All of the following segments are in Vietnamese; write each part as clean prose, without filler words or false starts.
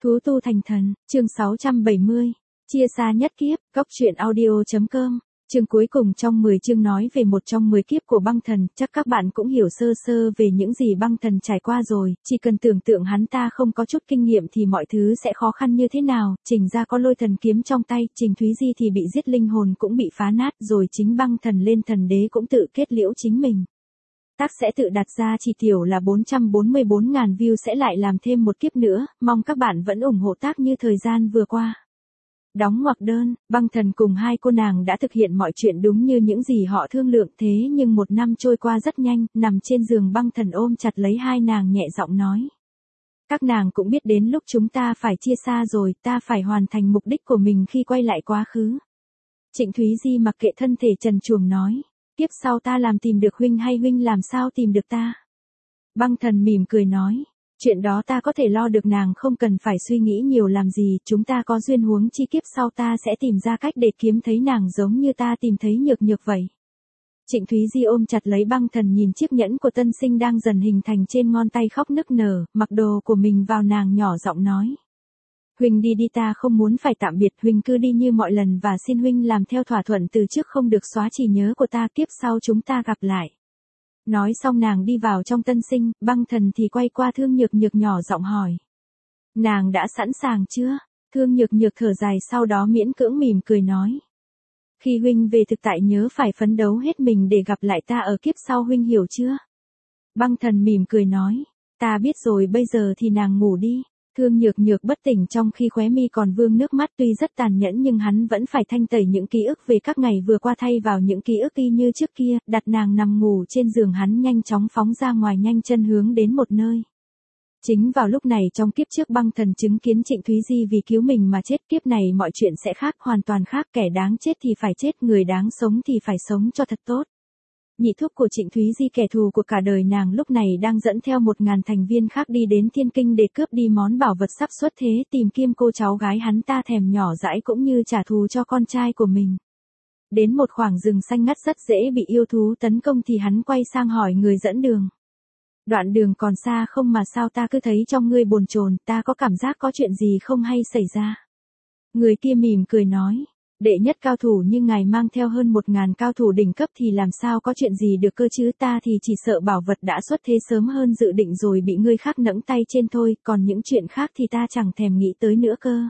Thú tu thành thần, chương 670. Chia xa nhất kiếp, góc truyện audio.com. Chương cuối cùng trong 10 chương nói về một trong 10 kiếp của băng thần, chắc các bạn cũng hiểu sơ sơ về những gì băng thần trải qua rồi, chỉ cần tưởng tượng hắn ta không có chút kinh nghiệm thì mọi thứ sẽ khó khăn như thế nào. Trình ra có lôi thần kiếm trong tay, Trình Thúy Di thì bị giết, linh hồn cũng bị phá nát, rồi chính băng thần lên thần đế cũng tự kết liễu chính mình. Tác sẽ tự đặt ra chỉ tiểu là 444.000 view sẽ lại làm thêm một kiếp nữa, mong các bạn vẫn ủng hộ tác như thời gian vừa qua. Đóng ngoặc đơn, băng thần cùng hai cô nàng đã thực hiện mọi chuyện đúng như những gì họ thương lượng, thế nhưng một năm trôi qua rất nhanh, nằm trên giường băng thần ôm chặt lấy hai nàng nhẹ giọng nói. Các nàng cũng biết đến lúc chúng ta phải chia xa rồi, ta phải hoàn thành mục đích của mình khi quay lại quá khứ. Trịnh Thúy Di mặc kệ thân thể trần truồng nói. Tiếp sau ta làm tìm được huynh hay huynh làm sao tìm được ta? Băng thần mỉm cười nói. Chuyện đó ta có thể lo được, nàng không cần phải suy nghĩ nhiều làm gì, chúng ta có duyên, huống chi kiếp sau ta sẽ tìm ra cách để kiếm thấy nàng giống như ta tìm thấy Nhược Nhược vậy. Trịnh Thúy Di ôm chặt lấy băng thần, nhìn chiếc nhẫn của tân sinh đang dần hình thành trên ngón tay, khóc nức nở, mặc đồ của mình vào nàng nhỏ giọng nói. Huynh đi đi, ta không muốn phải tạm biệt, huynh cứ đi như mọi lần và xin huynh làm theo thỏa thuận từ trước, không được xóa trí nhớ của ta, kiếp sau chúng ta gặp lại. Nói xong nàng đi vào trong tân sinh, băng thần thì quay qua Thương Nhược Nhược nhỏ giọng hỏi. Nàng đã sẵn sàng chưa? Thương Nhược Nhược thở dài, sau đó miễn cưỡng mỉm cười nói. Khi huynh về thực tại nhớ phải phấn đấu hết mình để gặp lại ta ở kiếp sau, huynh hiểu chưa? Băng thần mỉm cười nói. Ta biết rồi, bây giờ thì nàng ngủ đi. Thương Nhược Nhược bất tỉnh trong khi khóe mi còn vương nước mắt, tuy rất tàn nhẫn nhưng hắn vẫn phải thanh tẩy những ký ức về các ngày vừa qua thay vào những ký ức y như trước kia, đặt nàng nằm ngủ trên giường, hắn nhanh chóng phóng ra ngoài, nhanh chân hướng đến một nơi. Chính vào lúc này trong kiếp trước băng thần chứng kiến Trịnh Thúy Di vì cứu mình mà chết, kiếp này mọi chuyện sẽ khác, hoàn toàn khác, kẻ đáng chết thì phải chết, người đáng sống thì phải sống cho thật tốt. Nhị thúc của Trịnh Thúy Di, kẻ thù của cả đời nàng, lúc này đang dẫn theo 1.000 thành viên khác đi đến Thiên Kinh để cướp đi món bảo vật sắp xuất thế, tìm Kim cô cháu gái hắn ta thèm nhỏ dãi cũng như trả thù cho con trai của mình. Đến một khoảng rừng xanh ngắt rất dễ bị yêu thú tấn công thì hắn quay sang hỏi người dẫn đường. Đoạn đường còn xa không mà sao ta cứ thấy trong ngươi bồn chồn, ta có cảm giác có chuyện gì không hay xảy ra. Người kia mỉm cười nói. Đệ nhất cao thủ như ngài mang theo hơn 1.000 cao thủ đỉnh cấp thì làm sao có chuyện gì được cơ chứ, ta thì chỉ sợ bảo vật đã xuất thế sớm hơn dự định rồi bị ngươi khác nẫng tay trên thôi, còn những chuyện khác thì ta chẳng thèm nghĩ tới nữa cơ.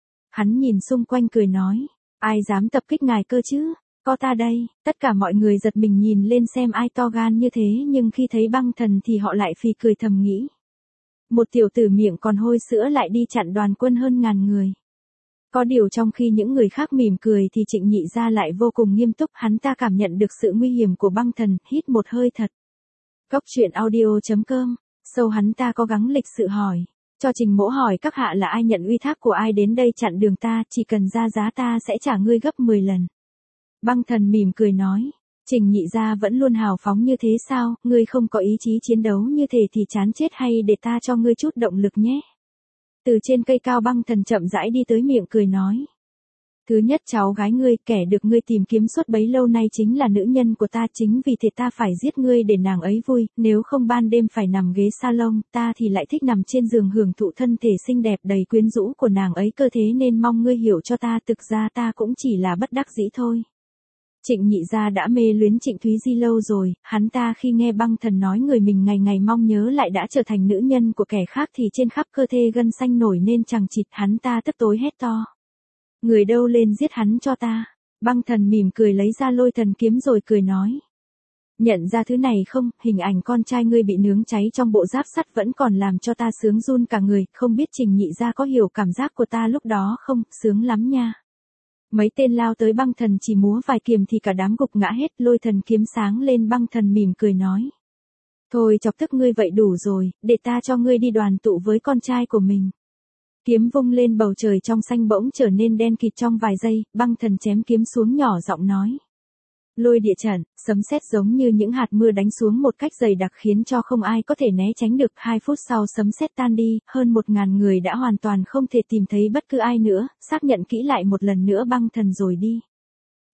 Hắn nhìn xung quanh cười nói, ai dám tập kích ngài cơ chứ, có ta đây. Tất cả mọi người giật mình nhìn lên xem ai to gan như thế, nhưng khi thấy băng thần thì họ lại phì cười thầm nghĩ. Một tiểu tử miệng còn hôi sữa lại đi chặn đoàn quân hơn 1.000 người. Có điều trong khi những người khác mỉm cười thì Trịnh Nhị gia lại vô cùng nghiêm túc, hắn ta cảm nhận được sự nguy hiểm của băng thần, hít một hơi thật. Góc truyện audio.com, sau hắn ta có gắng lịch sự hỏi. Cho Trình mỗ hỏi các hạ là ai, nhận uy thác của ai đến đây chặn đường ta, chỉ cần ra giá ta sẽ trả ngươi gấp 10 lần. Băng thần mỉm cười nói. Trình Nhị gia vẫn luôn hào phóng như thế sao, ngươi không có ý chí chiến đấu như thế thì chán chết, hay để ta cho ngươi chút động lực nhé. Từ trên cây cao băng thần chậm rãi đi tới, miệng cười nói. Thứ nhất, cháu gái ngươi, kẻ được ngươi tìm kiếm suốt bấy lâu nay chính là nữ nhân của ta, chính vì thế ta phải giết ngươi để nàng ấy vui, nếu không ban đêm phải nằm ghế salon, ta thì lại thích nằm trên giường hưởng thụ thân thể xinh đẹp đầy quyến rũ của nàng ấy cơ, thế nên mong ngươi hiểu cho ta, thực ra ta cũng chỉ là bất đắc dĩ thôi. Trịnh Nhị gia đã mê luyến Trịnh Thúy Di lâu rồi, hắn ta khi nghe băng thần nói người mình ngày ngày mong nhớ lại đã trở thành nữ nhân của kẻ khác thì trên khắp cơ thể gân xanh nổi nên chằng chịt, hắn ta tức tối hét to. Người đâu, lên giết hắn cho ta. Băng thần mỉm cười lấy ra lôi thần kiếm rồi cười nói. Nhận ra thứ này không, hình ảnh con trai ngươi bị nướng cháy trong bộ giáp sắt vẫn còn làm cho ta sướng run cả người, không biết Trình Nhị gia có hiểu cảm giác của ta lúc đó không, sướng lắm nha. Mấy tên lao tới, băng thần chỉ múa vài kiềm thì cả đám gục ngã hết, lôi thần kiếm sáng lên, băng thần mỉm cười nói. Thôi chọc tức ngươi vậy đủ rồi, để ta cho ngươi đi đoàn tụ với con trai của mình. Kiếm vung lên, bầu trời trong xanh bỗng trở nên đen kịt trong vài giây, băng thần chém kiếm xuống nhỏ giọng nói. Lôi địa trận, sấm sét giống như những hạt mưa đánh xuống một cách dày đặc khiến cho không ai có thể né tránh được. 2 phút sau sấm sét tan đi, hơn 1.000 người đã hoàn toàn không thể tìm thấy bất cứ ai nữa, xác nhận kỹ lại một lần nữa băng thần rồi đi.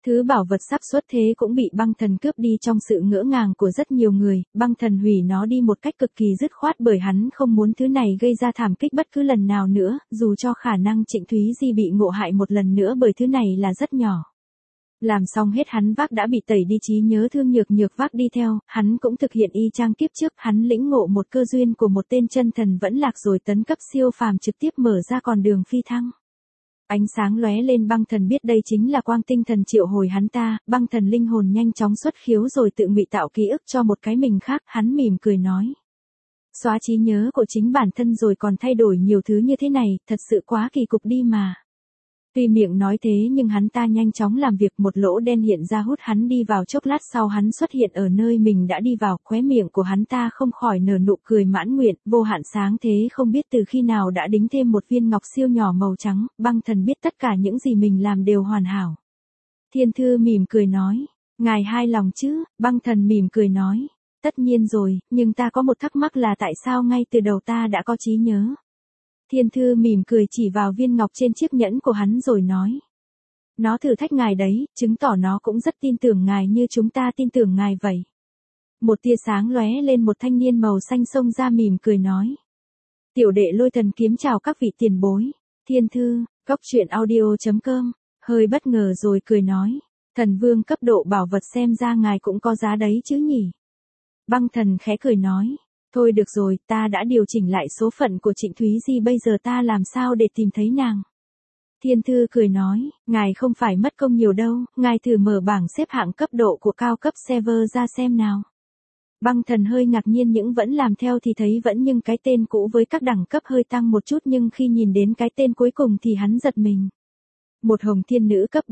Thứ bảo vật sắp xuất thế cũng bị băng thần cướp đi trong sự ngỡ ngàng của rất nhiều người, băng thần hủy nó đi một cách cực kỳ dứt khoát bởi hắn không muốn thứ này gây ra thảm kích bất cứ lần nào nữa, dù cho khả năng Trịnh Thúy Di bị ngộ hại một lần nữa bởi thứ này là rất nhỏ. Làm xong hết hắn vác đã bị tẩy đi trí nhớ, Thương Nhược Nhược vác đi theo, hắn cũng thực hiện y chang kiếp trước, hắn lĩnh ngộ một cơ duyên của một tên chân thần vẫn lạc rồi tấn cấp siêu phàm trực tiếp mở ra con đường phi thăng. Ánh sáng lóe lên, băng thần biết đây chính là quang tinh thần triệu hồi hắn ta, băng thần linh hồn nhanh chóng xuất khiếu rồi tự ngụy tạo ký ức cho một cái mình khác, hắn mỉm cười nói. Xóa trí nhớ của chính bản thân rồi còn thay đổi nhiều thứ như thế này, thật sự quá kỳ cục đi mà. Tuy miệng nói thế nhưng hắn ta nhanh chóng làm việc, một lỗ đen hiện ra hút hắn đi vào, chốc lát sau hắn xuất hiện ở nơi mình đã đi vào, khóe miệng của hắn ta không khỏi nở nụ cười mãn nguyện, vô hạn sáng thế không biết từ khi nào đã đính thêm một viên ngọc siêu nhỏ màu trắng, băng thần biết tất cả những gì mình làm đều hoàn hảo. Thiên Thư mỉm cười nói, ngài hài lòng chứ, băng thần mỉm cười nói, tất nhiên rồi, nhưng ta có một thắc mắc là tại sao ngay từ đầu ta đã có trí nhớ. Thiên Thư mỉm cười chỉ vào viên ngọc trên chiếc nhẫn của hắn rồi nói. Nó thử thách ngài đấy, chứng tỏ nó cũng rất tin tưởng ngài như chúng ta tin tưởng ngài vậy. Một tia sáng lóe lên, một thanh niên màu xanh xông ra mỉm cười nói. Tiểu đệ Lôi Thần Kiếm chào các vị tiền bối. Thiên Thư, coctruyện.audio.com, hơi bất ngờ rồi cười nói. Thần vương cấp độ bảo vật xem ra ngài cũng có giá đấy chứ nhỉ. Băng thần khẽ cười nói. Thôi được rồi, ta đã điều chỉnh lại số phận của Trịnh Thúy Di, bây giờ ta làm sao để tìm thấy nàng. Thiên Thư cười nói, ngài không phải mất công nhiều đâu, ngài thử mở bảng xếp hạng cấp độ của cao cấp server ra xem nào. Băng thần hơi ngạc nhiên, nhưng vẫn làm theo thì thấy vẫn nhưng cái tên cũ với các đẳng cấp hơi tăng một chút, nhưng khi nhìn đến cái tên cuối cùng thì hắn giật mình. Một Hồng Thiên Nữ cấp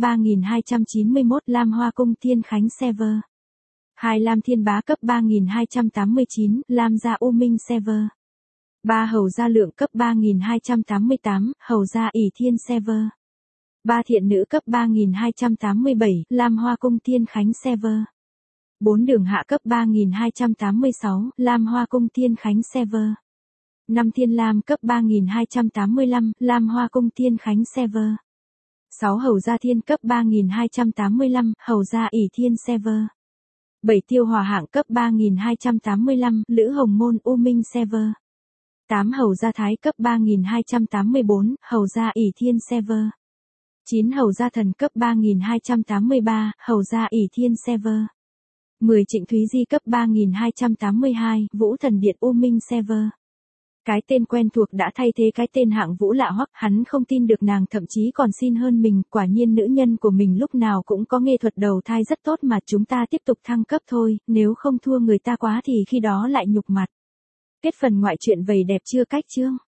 3291 Lam Hoa Cung Thiên Khánh server. 2 Lam Thiên Bá cấp 3289, Lam Gia U Minh server. 3 Hầu Gia Lượng cấp 3288, Hầu Gia ỷ Thiên server. 3 Thiện Nữ cấp 3287, Lam Hoa Cung Thiên Khánh server. 4 Đường Hạ cấp 3286, Lam Hoa Cung Thiên Khánh server. 5 Thiên Lam cấp 3285, Lam Hoa Cung Thiên Khánh server. 6 Hầu Gia Thiên cấp 3285, Hầu Gia ỷ Thiên server. 7 Tiêu Hòa Hạng cấp 3285, Lữ Hồng Môn U Minh server. 8 Hầu Gia Thái cấp 3284, Hầu Gia ỷ Thiên server. 9 Hầu Gia Thần cấp 3283, Hầu Gia ỷ Thiên server. 10 Trịnh Thúy Di cấp 3282, Vũ Thần Điện U Minh server. Cái tên quen thuộc đã thay thế cái tên Hạng Vũ lạ hoắc, hắn không tin được nàng thậm chí còn xin hơn mình, quả nhiên nữ nhân của mình lúc nào cũng có nghệ thuật đầu thai rất tốt mà, chúng ta tiếp tục thăng cấp thôi, nếu không thua người ta quá thì khi đó lại nhục mặt. Kết phần ngoại truyện vầy đẹp chưa cách chương.